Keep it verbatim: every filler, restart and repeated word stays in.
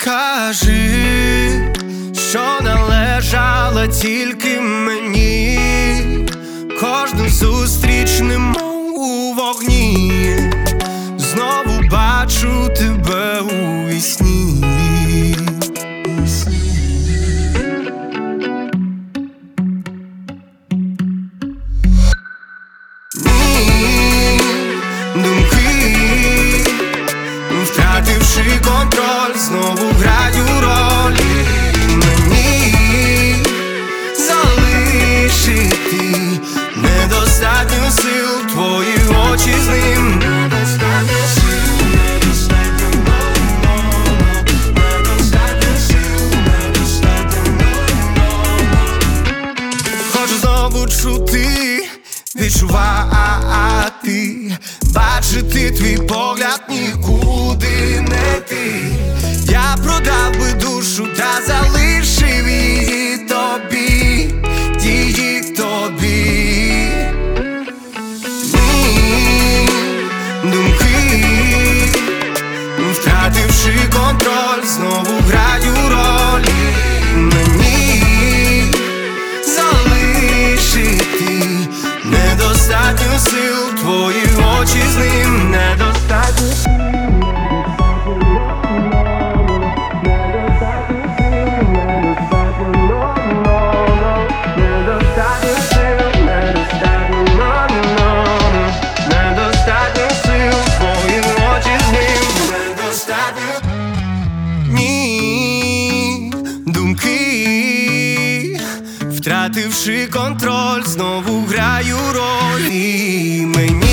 Скажи, що належала тільки мені, кожну зустріч немов у вогні, знову бачу тебе у вісні. Ні, думки, втративши контроль, знову граю ролі. Мені залишити недостатньо сил, твої очі з ним. Недостатньо сил, недостатньо, недостатньо сил, недостатньо. Хочу знову чути, відчувати, бачити твій погляд, нікуди не ти. Я продав би душу та залишив її тобі, її тобі. Ні, думки, втративши контроль, знову граю ролі. Мені залишити недостатньо сил, твої очі з ним. Недостатньо сил, недостатньо сил, недостатньо сил, твої очі з ним. Недостатньо. Ні, думки, втративши контроль, знову граю ролі. Мені